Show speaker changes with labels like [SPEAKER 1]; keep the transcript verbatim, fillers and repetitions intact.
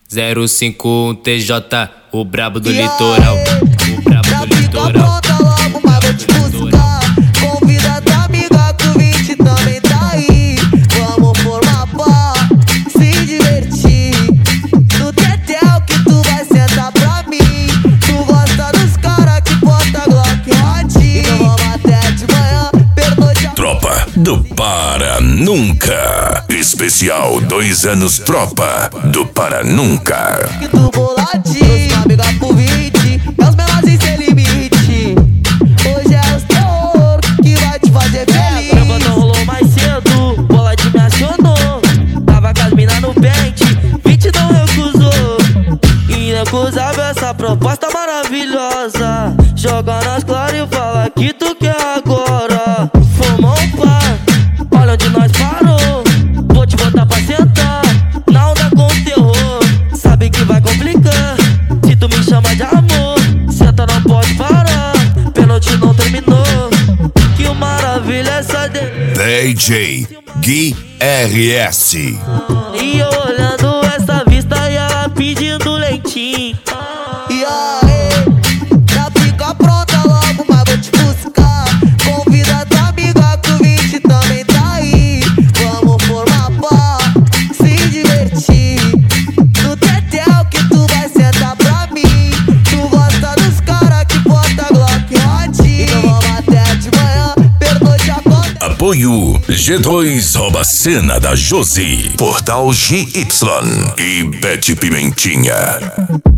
[SPEAKER 1] zero cinco um T J, o brabo do litoral. O brabo do litoral.
[SPEAKER 2] Pronta logo, mas vou te buscar. Convida tua amiga que o vinte também tá aí. Vamos formar par, se divertir. No tetel que tu vai sentar pra mim. Tu gosta dos cara que bota Glock Hot. Então vamos até de manhã, pernoite a...
[SPEAKER 3] Tropa do Para Nunca. Especial dois anos Tropa do Para Nunca.
[SPEAKER 2] Que tu boladinho, amiga pro vinte. É os menores sem limite. Hoje é os terror que vai te fazer feliz.
[SPEAKER 4] Brava não rolou mais cedo, boladinho me acionou. Tava com as mina no pente, vinte não recusou. Irrecusável essa proposta maravilhosa. Joga nas claras e fala que tu quer agora. Fumou um par, olha onde nós parou. Vou te botar pra sentar, na onda com terror. Sabe que vai complicar, se tu me chama de amor. Senta, não pode parar, pênalti não terminou. Que o maravilha é essa de...
[SPEAKER 3] D J Gui R S.
[SPEAKER 4] E eu olhando essa vista e ela pedindo leitinho.
[SPEAKER 2] E aí, já fica pronta logo, mas vou te buscar. Convida tua amiga que o vinte também tá aí. Vamos formar par, se divertir. No tetel que tu vai sentar pra mim. Tu gosta dos cara que bota Glock Hot. Então vamos até de manhã, pernoite a conta.
[SPEAKER 3] Apoio G dois Rouba Cena da Josi, Portal G Y e Bete Pimentinha.